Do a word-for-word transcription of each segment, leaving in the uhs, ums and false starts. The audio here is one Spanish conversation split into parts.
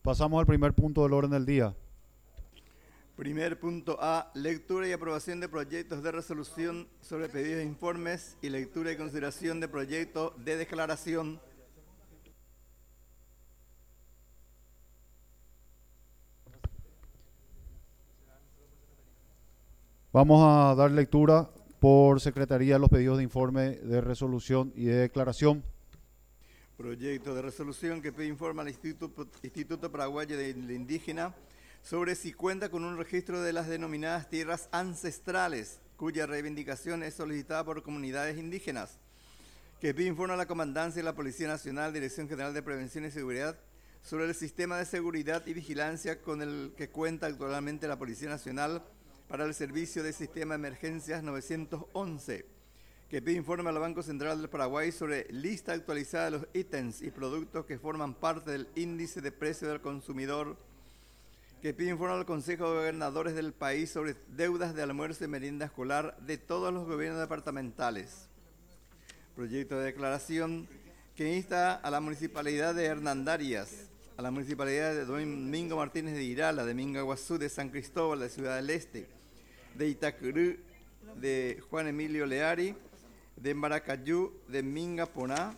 Pasamos al primer punto del orden del día. Primer punto A, lectura y aprobación de proyectos de resolución sobre pedidos de informes y lectura y consideración de proyectos de declaración. Vamos a dar lectura por secretaría de los pedidos de informe, de resolución y de declaración. Proyecto de resolución que pide informe al Instituto, Instituto Paraguayo de la Indígena sobre si cuenta con un registro de las denominadas tierras ancestrales, cuya reivindicación es solicitada por comunidades indígenas. Que pide informe a la Comandancia de la Policía Nacional, Dirección General de Prevención y Seguridad, sobre el sistema de seguridad y vigilancia con el que cuenta actualmente la Policía Nacional para el servicio de sistema de emergencias novecientos once. Que pide informe al Banco Central del Paraguay sobre lista actualizada de los ítems y productos que forman parte del índice de precio del consumidor. Que pide informe al Consejo de Gobernadores del país sobre deudas de almuerzo y merienda escolar de todos los gobiernos departamentales. Proyecto de declaración que insta a la Municipalidad de Hernandarias, a la Municipalidad de Domingo Martínez de Irala, de Mingaguazú, de San Cristóbal, de Ciudad del Este, de Itacurú, de Juan Emilio Leari, de Maracayú, de Mingaponá,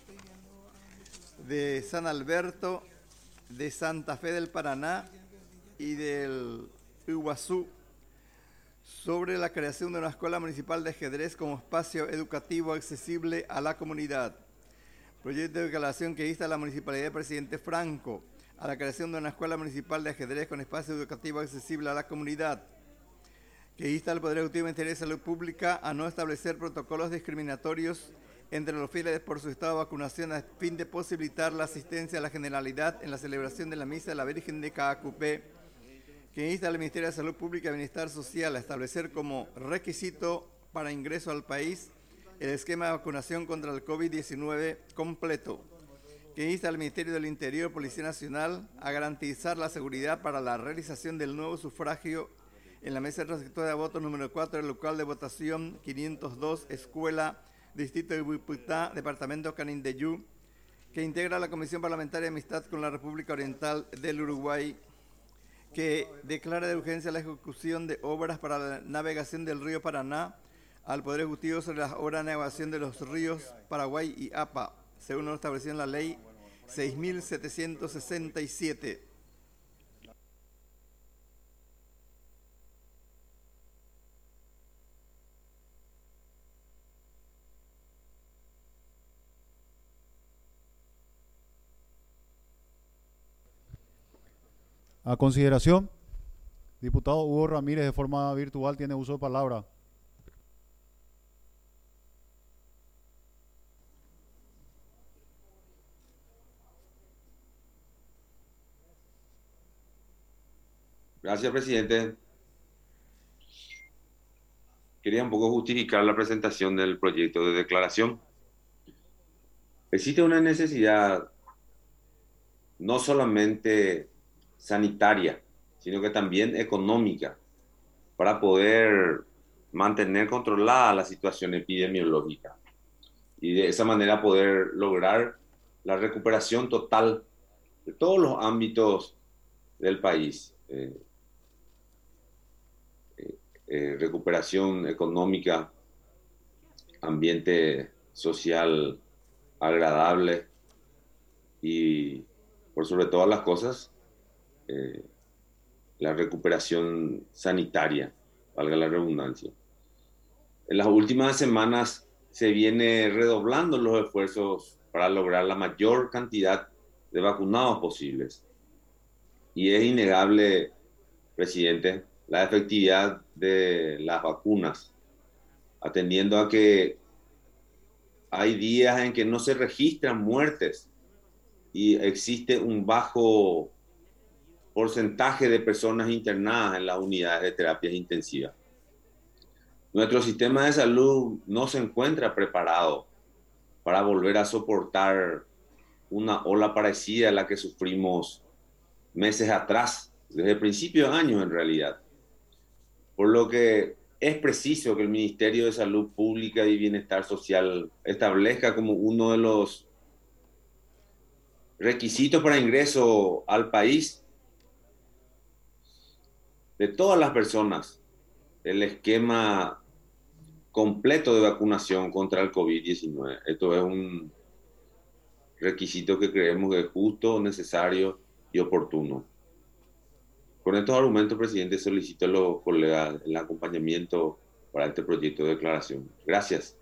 de San Alberto, de Santa Fe del Paraná y del Iguazú, sobre la creación de una escuela municipal de ajedrez como espacio educativo accesible a la comunidad. Proyecto de declaración que insta a la Municipalidad de Presidente Franco a la creación de una escuela municipal de ajedrez con espacio educativo accesible a la comunidad. Que insta al Poder Ejecutivo de Ministerio de Salud Pública a no establecer protocolos discriminatorios entre los fieles por su estado de vacunación a fin de posibilitar la asistencia a la generalidad en la celebración de la Misa de la Virgen de Caacupé. Que insta al Ministerio de Salud Pública y Bienestar Social a establecer como requisito para ingreso al país el esquema de vacunación contra el COVID diecinueve completo. Que insta al Ministerio del Interior, Policía Nacional, a garantizar la seguridad para la realización del nuevo sufragio en la mesa receptora de votos número cuatro del local de votación quinientos dos, Escuela, Distrito de Buiputá, Departamento Canindeyú, que integra la Comisión Parlamentaria de Amistad con la República Oriental del Uruguay, que declara de urgencia la ejecución de obras para la navegación del río Paraná al Poder Ejecutivo sobre las obras de navegación de los ríos Paraguay y A P A, según lo establecido en la Ley seis mil setecientos sesenta y siete. A consideración, diputado Hugo Ramírez, de forma virtual, tiene uso de palabra. Gracias, presidente. Quería un poco justificar la presentación del proyecto de declaración. Existe una necesidad no solamente sanitaria, sino que también económica, para poder mantener controlada la situación epidemiológica y de esa manera poder lograr la recuperación total de todos los ámbitos del país. Eh, eh, eh, recuperación económica, ambiente social agradable y, por sobre todas las cosas, eh, la recuperación sanitaria, valga la redundancia. En las últimas semanas se viene redoblando los esfuerzos para lograr la mayor cantidad de vacunados posibles. Y es innegable, presidente, la efectividad de las vacunas, atendiendo a que hay días en que no se registran muertes y existe un bajo porcentaje de personas internadas en las unidades de terapias intensivas. Nuestro sistema de salud no se encuentra preparado para volver a soportar una ola parecida a la que sufrimos meses atrás, desde el principio de año en realidad. Por lo que es preciso que el Ministerio de Salud Pública y Bienestar Social establezca como uno de los requisitos para ingreso al país de todas las personas, el esquema completo de vacunación contra el COVID diecinueve. Esto es un requisito que creemos que es justo, necesario y oportuno. Con estos argumentos, presidente, solicito a los colegas el acompañamiento para este proyecto de declaración. Gracias.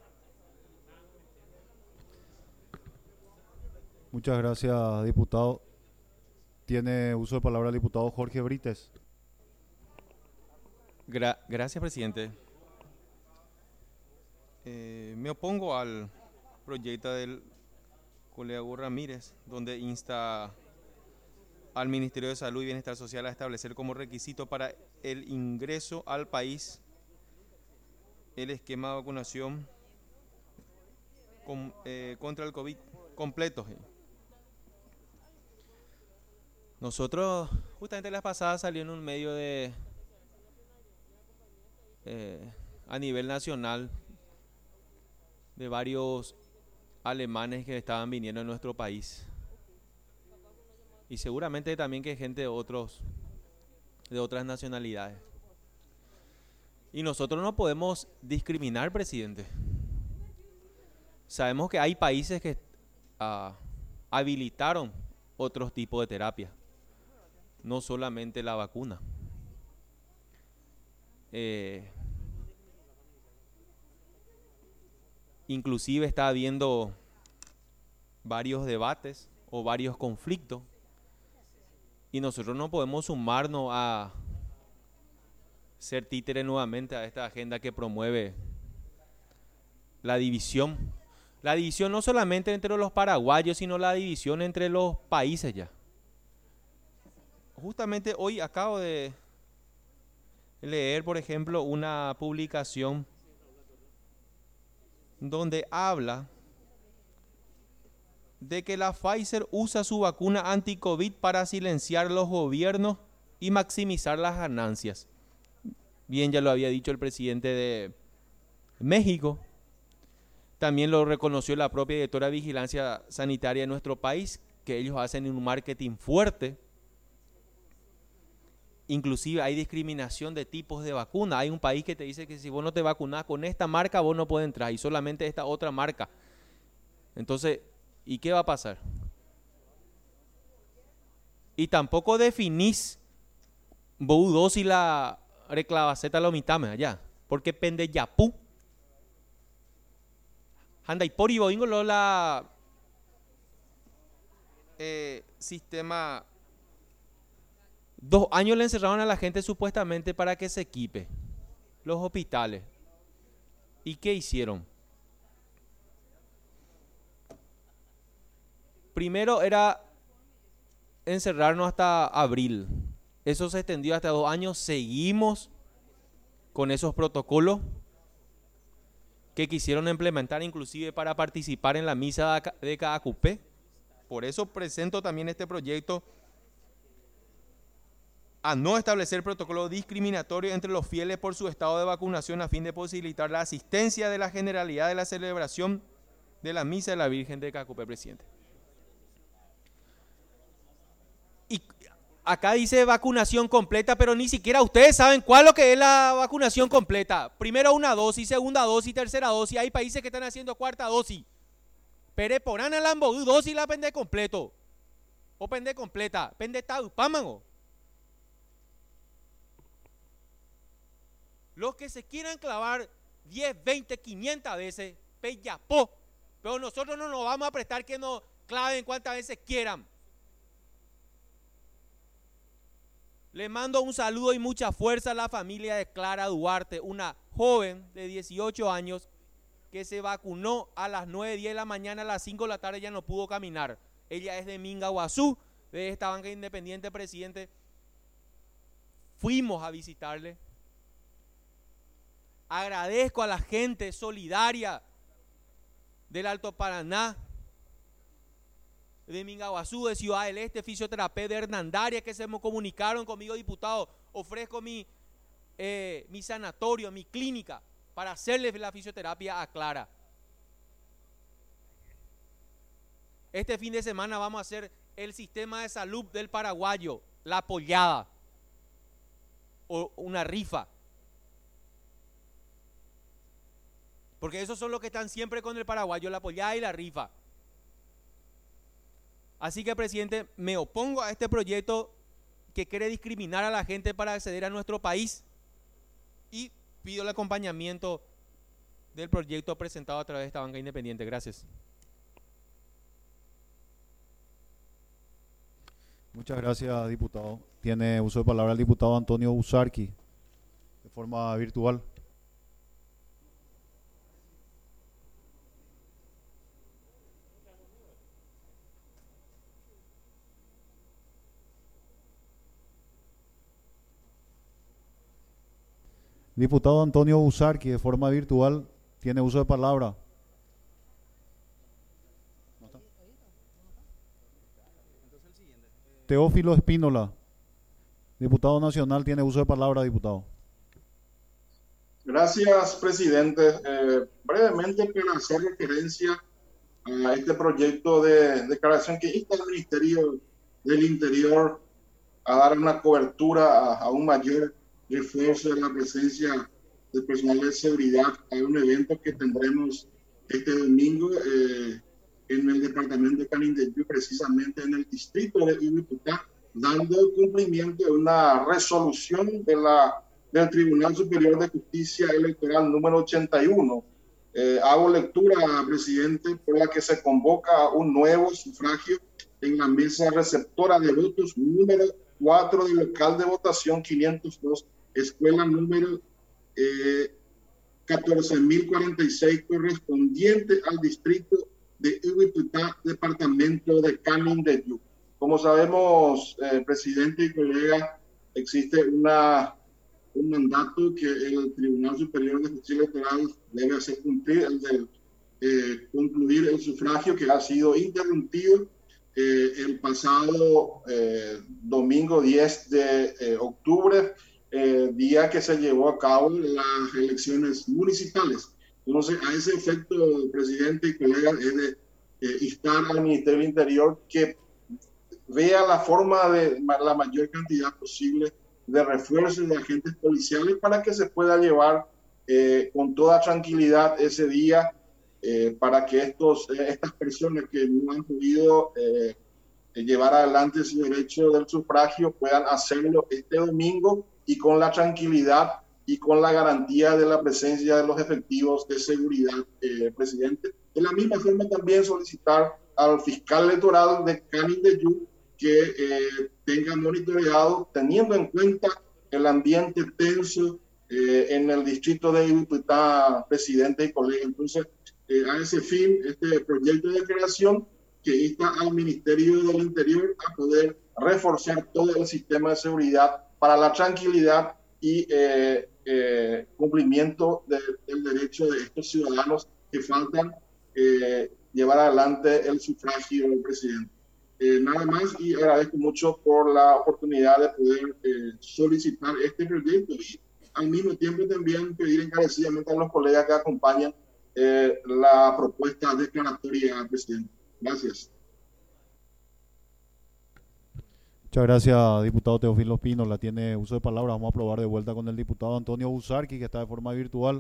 Muchas gracias, diputado. Tiene uso de palabra el diputado Jorge Brites. Gra gracias, presidente. Eh, me opongo al proyecto del colega Hugo Ramírez, donde insta al Ministerio de Salud y Bienestar Social a establecer como requisito para el ingreso al país el esquema de vacunación con, eh, contra el COVID completo. Nosotros, justamente la pasada salió en un medio de eh, a nivel nacional de varios alemanes que estaban viniendo a nuestro país. Y seguramente también que gente de otros de otras nacionalidades. Y nosotros no podemos discriminar, presidente. Sabemos que hay países que uh, habilitaron otros tipos de terapia, no solamente la vacuna. Eh, inclusive está habiendo varios debates o varios conflictos y nosotros no podemos sumarnos a ser títere nuevamente a esta agenda que promueve la división. La división no solamente entre los paraguayos, sino la división entre los países ya. Justamente hoy acabo de leer, por ejemplo, una publicación donde habla de que la Pfizer usa su vacuna anti-COVID para silenciar los gobiernos y maximizar las ganancias. Bien, ya lo había dicho el presidente de México. También lo reconoció la propia directora de Vigilancia Sanitaria de nuestro país, que ellos hacen un marketing fuerte. Inclusive hay discriminación de tipos de vacuna. Hay un país que te dice que si vos no te vacunás con esta marca, vos no puedes entrar y solamente esta otra marca. Entonces, ¿y qué va a pasar? Y tampoco definís vos si la reclavaceta lo mitame allá, porque pende yapú. Anda y por y boingo lo la eh, sistema. Dos años le encerraron a la gente supuestamente para que se equipe los hospitales. ¿Y qué hicieron? Primero era encerrarnos hasta abril. Eso se extendió hasta dos años. Seguimos con esos protocolos que quisieron implementar inclusive para participar en la misa de Caacupé. Por eso presento también este proyecto a no establecer protocolo discriminatorio entre los fieles por su estado de vacunación a fin de posibilitar la asistencia de la generalidad de la celebración de la misa de la Virgen de Caacupé, presidente. Y acá dice vacunación completa, pero ni siquiera ustedes saben cuál es lo que es la vacunación completa. Primero una dosis, segunda dosis, tercera dosis. Hay países que están haciendo cuarta dosis. Pero por ana la dosis la pende completo. O pende completa. Pende taupámago. Los que se quieran clavar diez, veinte, quinientas veces, peyapó. Pero nosotros no nos vamos a prestar que nos claven cuantas veces quieran. Le mando un saludo y mucha fuerza a la familia de Clara Duarte, una joven de dieciocho años que se vacunó a las nueve, diez de la mañana, a las cinco de la tarde ya no pudo caminar. Ella es de Mingaguazú, de esta banca independiente, presidente. Fuimos a visitarle. Agradezco a la gente solidaria del Alto Paraná, de Mingaguazú, de Ciudad del Este, fisioterapeuta de Hernandaria, que se me comunicaron conmigo, diputado. Ofrezco mi, eh, mi sanatorio, mi clínica, para hacerle la fisioterapia a Clara. Este fin de semana vamos a hacer el sistema de salud del paraguayo, la pollada o una rifa. Porque esos son los que están siempre con el paraguayo, la pollada y la rifa. Así que, presidente, me opongo a este proyecto que quiere discriminar a la gente para acceder a nuestro país y pido el acompañamiento del proyecto presentado a través de esta banca independiente. Gracias. Muchas gracias, diputado. Tiene uso de palabra el diputado Antonio Usarqui, de forma virtual. Diputado Antonio Usarqui, de forma virtual, tiene uso de palabra. Teófilo Espínola, diputado nacional, tiene uso de palabra, diputado. Gracias, presidente. Eh, brevemente, para hacer referencia a este proyecto de declaración que insta al Ministerio del Interior a dar una cobertura a, a un mayor refuerzo de la presencia del personal de seguridad a un evento que tendremos este domingo eh, en el departamento de Canindeyú, precisamente en el distrito de Ibiputá, dando cumplimiento a una resolución de la, del Tribunal Superior de Justicia Electoral número ochenta y uno. Eh, hago lectura, presidente, por la que se convoca un nuevo sufragio en la mesa receptora de votos número cuatro del local de votación quinientos dos, escuela número eh, catorce mil cuarenta y seis, correspondiente al distrito de Ibiputá, departamento de Canindeyú. Como sabemos, eh, presidente y colega, existe una, un mandato que el Tribunal Superior de Justicia Electoral debe hacer cumplir, el de eh, concluir el sufragio que ha sido interrumpido eh, el pasado eh, domingo diez de eh, octubre, eh, día que se llevó a cabo las elecciones municipales. Entonces, a ese efecto, presidente y colegas, es de eh, instar al Ministerio del Interior que vea la forma de la mayor cantidad posible de refuerzos de agentes policiales para que se pueda llevar eh, con toda tranquilidad ese día, eh, para que estos, eh, estas personas que no han podido eh, llevar adelante su derecho del sufragio puedan hacerlo este domingo y con la tranquilidad y con la garantía de la presencia de los efectivos de seguridad, eh, presidente. De la misma forma, también solicitar al fiscal electoral de Canindeyú que eh, tenga monitoreado, teniendo en cuenta el ambiente tenso eh, en el distrito de Ibiputá, presidente y colega. Entonces, eh, a ese fin, este proyecto de creación que insta al Ministerio del Interior a poder reforzar todo el sistema de seguridad para la tranquilidad y eh, eh, cumplimiento de, del derecho de estos ciudadanos que faltan eh, llevar adelante el sufragio del presidente. Eh, nada más, y agradezco mucho por la oportunidad de poder eh, solicitar este proyecto y al mismo tiempo también pedir encarecidamente a los colegas que acompañan eh, la propuesta declaratoria al presidente. Gracias. Muchas gracias, diputado Teófilo Espínola. La tiene uso de palabra. Vamos a aprobar de vuelta con el diputado Antonio Usarqui, que está de forma virtual.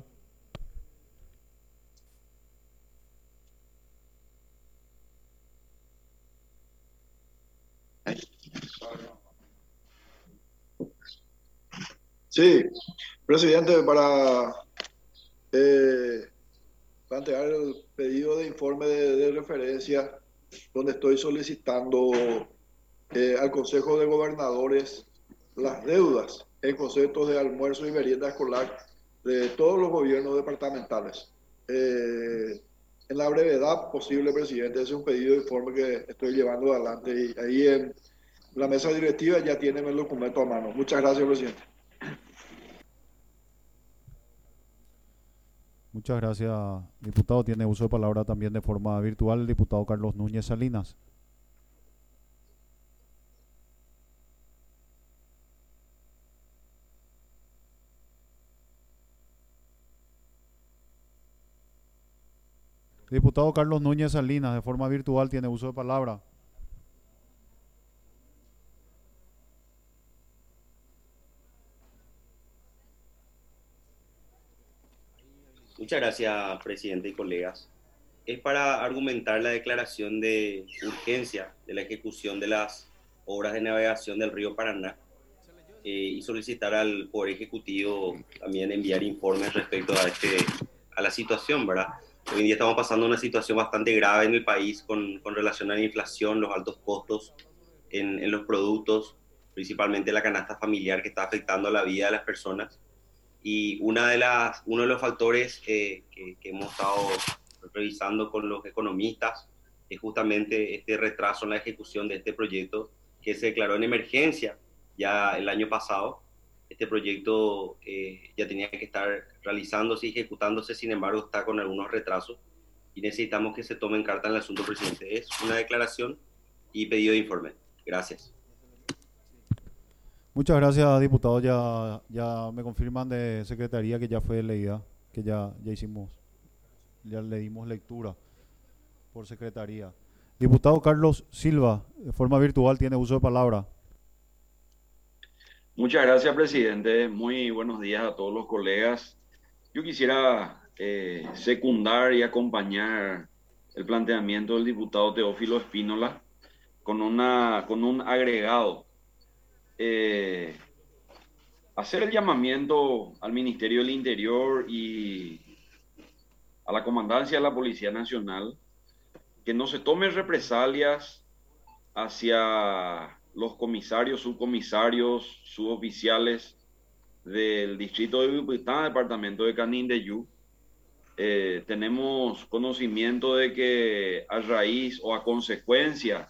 Sí, presidente, para eh, plantear el pedido de informe de, de referencia, donde estoy solicitando eh, al Consejo de Gobernadores las deudas en conceptos de almuerzo y merienda escolar de todos los gobiernos departamentales. Eh, en la brevedad posible, presidente, ese es un pedido de informe que estoy llevando adelante y ahí en la mesa directiva ya tienen el documento a mano. Muchas gracias, presidente. Muchas gracias, diputado. Tiene uso de palabra también de forma virtual el diputado Carlos Núñez Salinas. Diputado Carlos Núñez Salinas, de forma virtual, tiene uso de palabra. Muchas gracias, presidente y colegas. Es para argumentar la declaración de urgencia de la ejecución de las obras de navegación del río Paraná eh, y solicitar al Poder Ejecutivo también enviar informes respecto a, este, a la situación, ¿verdad? Hoy en día estamos pasando una situación bastante grave en el país con, con relación a la inflación, los altos costos en, en los productos, principalmente la canasta familiar que está afectando la vida de las personas. Y una de las, uno de los factores eh, que, que hemos estado revisando con los economistas es justamente este retraso en la ejecución de este proyecto que se declaró en emergencia ya el año pasado. Este proyecto eh, ya tenía que estar realizándose y ejecutándose, sin embargo está con algunos retrasos y necesitamos que se tome en carta en el asunto, presidente. Es una declaración y pedido de informe. Gracias. Muchas gracias, diputado. Ya, ya me confirman de secretaría que ya fue leída, que ya, ya hicimos, ya le dimos lectura por secretaría. Diputado Carlos Silva, de forma virtual, tiene uso de palabra. Muchas gracias, presidente. Muy buenos días a todos los colegas. Yo quisiera eh, secundar y acompañar el planteamiento del diputado Teófilo Espínola con, una, con un agregado. Eh, hacer el llamamiento al Ministerio del Interior y a la Comandancia de la Policía Nacional que no se tomen represalias hacia los comisarios, subcomisarios, suboficiales del distrito de Bipitán, departamento de Canindeyú. Eh, tenemos conocimiento de que a raíz o a consecuencia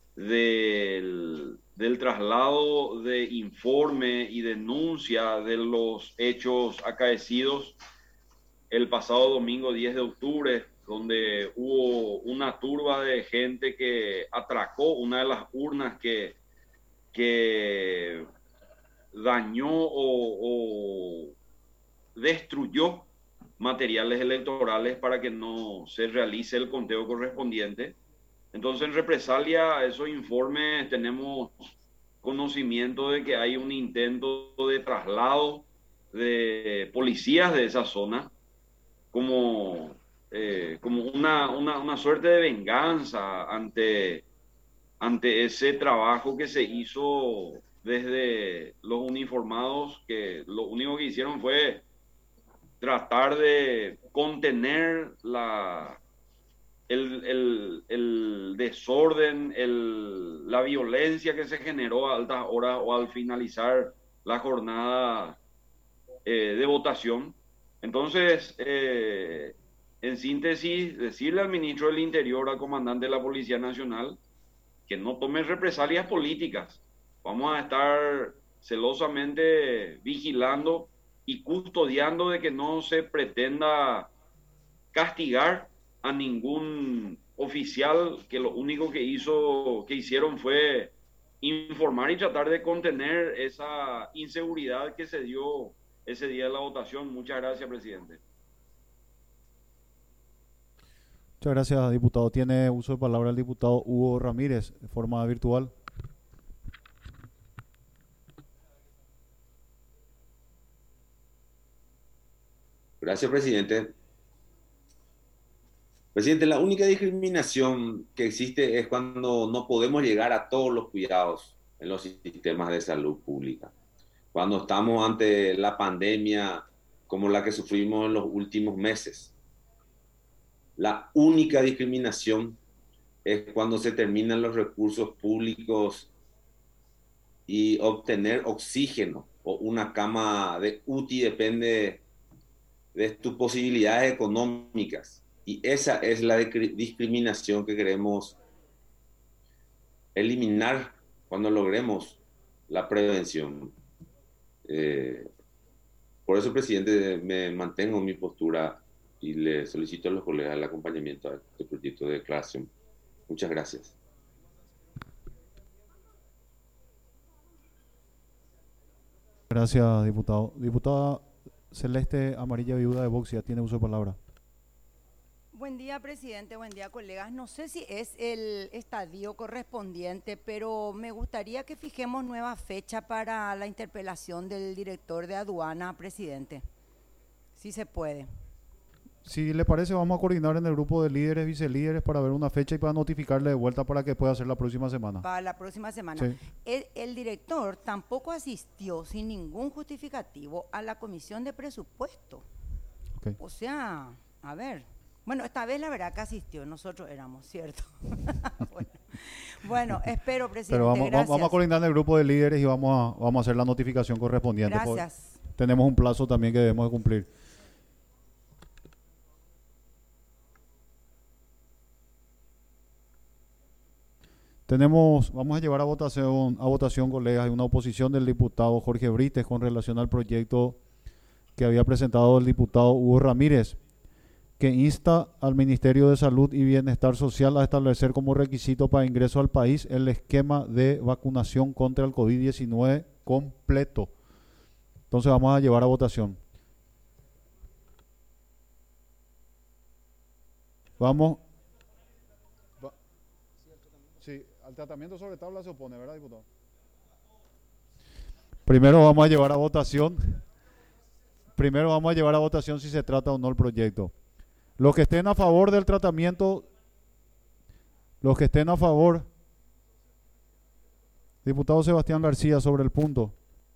del, del traslado de informe y denuncia de los hechos acaecidos el pasado domingo diez de octubre, donde hubo una turba de gente que atracó una de las urnas que, que dañó o, o destruyó materiales electorales para que no se realice el conteo correspondiente. Entonces, en represalia a esos informes, tenemos conocimiento de que hay un intento de traslado de policías de esa zona como, eh, como una, una, una suerte de venganza ante, ante ese trabajo que se hizo desde los uniformados, que lo único que hicieron fue tratar de contener la... El, el, el desorden, el, la violencia que se generó a altas horas o al finalizar la jornada eh, de votación. Entonces, eh, en síntesis, decirle al ministro del Interior, al comandante de la Policía Nacional, que no tome represalias políticas. Vamos a estar celosamente vigilando y custodiando de que no se pretenda castigar a ningún oficial, que lo único que hizo, que hicieron fue informar y tratar de contener esa inseguridad que se dio ese día de la votación. Muchas gracias, presidente. Muchas gracias, diputado. Tiene uso de palabra el diputado Hugo Ramírez, de forma virtual. Gracias, presidente. Presidente, la única discriminación que existe es cuando no podemos llegar a todos los cuidados en los sistemas de salud pública. Cuando estamos ante la pandemia como la que sufrimos en los últimos meses. La única discriminación es cuando se terminan los recursos públicos y obtener oxígeno o una cama de U T I depende de tus posibilidades económicas. Y esa es la discriminación que queremos eliminar cuando logremos la prevención. Eh, por eso, presidente, me mantengo en mi postura y le solicito a los colegas el acompañamiento a este proyecto de declaración. Muchas gracias. Gracias, diputado. Diputada Celeste Amarilla Viuda de Vox, ya tiene uso de palabra. Buen día, presidente. Buen día, colegas. No sé si es el estadio correspondiente, pero me gustaría que fijemos nueva fecha para la interpelación del director de aduana, presidente. Si se puede. Si le parece, vamos a coordinar en el grupo de líderes, vicelíderes, para ver una fecha y para notificarle de vuelta para que pueda hacer la próxima semana. Para la próxima semana. Sí. El, el director tampoco asistió sin ningún justificativo a la comisión de presupuesto. Okay. O sea, a ver, bueno, esta vez la verdad que asistió, nosotros éramos, ¿cierto? bueno, bueno, espero, presidente, Pero vamos, gracias. vamos a coordinar en el grupo de líderes y vamos a, vamos a hacer la notificación correspondiente. Gracias. Tenemos un plazo también que debemos de cumplir. Tenemos, vamos a llevar a votación, a votación, colegas, hay una oposición del diputado Jorge Brites con relación al proyecto que había presentado el diputado Hugo Ramírez, que insta al Ministerio de Salud y Bienestar Social a establecer como requisito para ingreso al país el esquema de vacunación contra el COVID diecinueve completo. Entonces vamos a llevar a votación. Vamos. Va. Sí, al tratamiento sobre tabla se opone, ¿verdad, diputado? Primero vamos a llevar a votación. Primero vamos a llevar a votación si se trata o no el proyecto. Los que estén a favor del tratamiento, los que estén a favor, diputado Sebastián García, sobre el punto.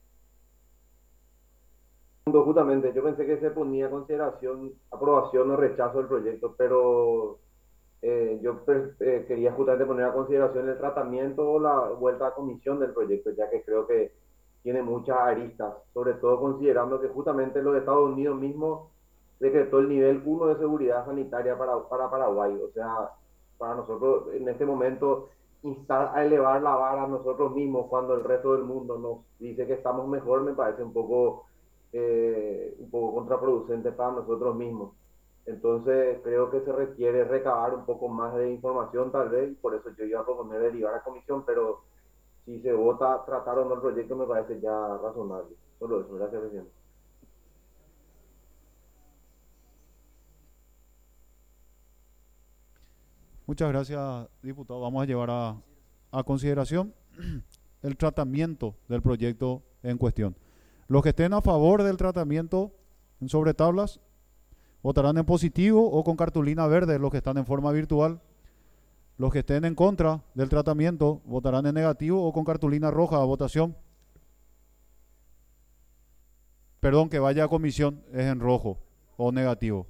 Justamente, yo pensé que se ponía a consideración aprobación o rechazo del proyecto, pero eh, yo eh, quería justamente poner a consideración el tratamiento o la vuelta a comisión del proyecto, ya que creo que tiene muchas aristas, sobre todo considerando que justamente los Estados Unidos mismos decretó el nivel uno de seguridad sanitaria para, para Paraguay. O sea, para nosotros en este momento instar a elevar la vara a nosotros mismos cuando el resto del mundo nos dice que estamos mejor, me parece un poco, eh, un poco contraproducente para nosotros mismos. Entonces creo que se requiere recabar un poco más de información tal vez, y por eso yo iba a proponer derivar a comisión, pero si se vota tratar o no el proyecto me parece ya razonable. Solo eso, gracias, presidente. Muchas gracias, diputado. Vamos a llevar a, a consideración el tratamiento del proyecto en cuestión. Los que estén a favor del tratamiento en sobre tablas votarán en positivo o con cartulina verde, los que están en forma virtual. Los que estén en contra del tratamiento votarán en negativo o con cartulina roja a votación. Perdón, que vaya a comisión es en rojo o negativo.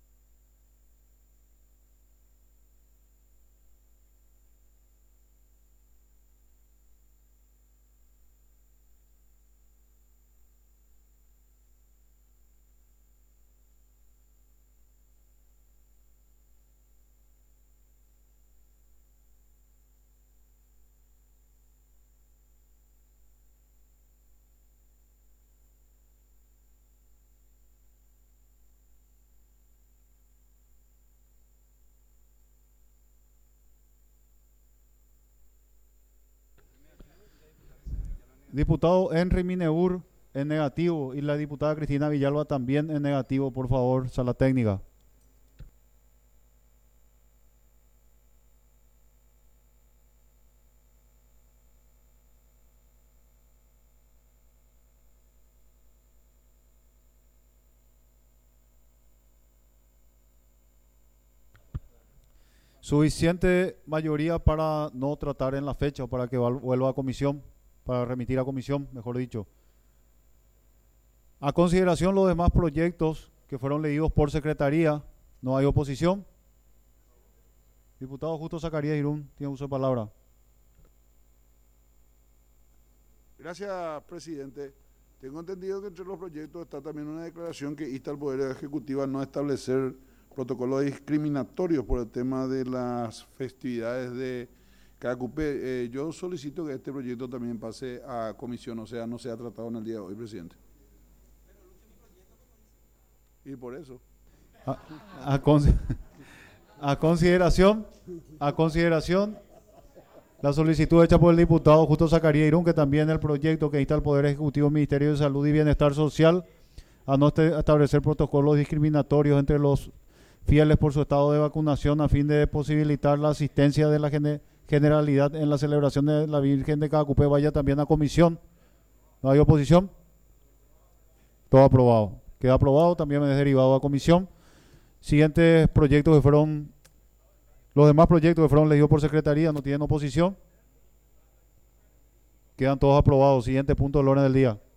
Diputado Henry Mineur en negativo y la diputada Cristina Villalba también en negativo, por favor, sala técnica. Suficiente mayoría para no tratar en la fecha o para que vuelva a comisión. Para remitir a comisión, mejor dicho. A consideración los demás proyectos que fueron leídos por secretaría, no hay oposición. Diputado Justo Zacarías Irún, tiene uso de palabra. Gracias, presidente. Tengo entendido que entre los proyectos está también una declaración que insta al Poder Ejecutivo a no establecer protocolos discriminatorios por el tema de las festividades de Cacupé. Eh, yo solicito que este proyecto también pase a comisión, o sea, no sea tratado en el día de hoy, presidente. Y por eso. A, a, con, a consideración, a consideración, la solicitud hecha por el diputado Justo Zacarías Irún, que también el proyecto que insta al Poder Ejecutivo, Ministerio de Salud y Bienestar Social a no este, establecer protocolos discriminatorios entre los fieles por su estado de vacunación a fin de posibilitar la asistencia de la gente Generalidad en la celebración de la Virgen de Cacupé vaya también a comisión. ¿No hay oposición? Todo aprobado. Queda aprobado, también es derivado a comisión. Siguientes proyectos que fueron, los demás proyectos que fueron leídos por secretaría no tienen oposición. Quedan todos aprobados. Siguiente punto del orden del día.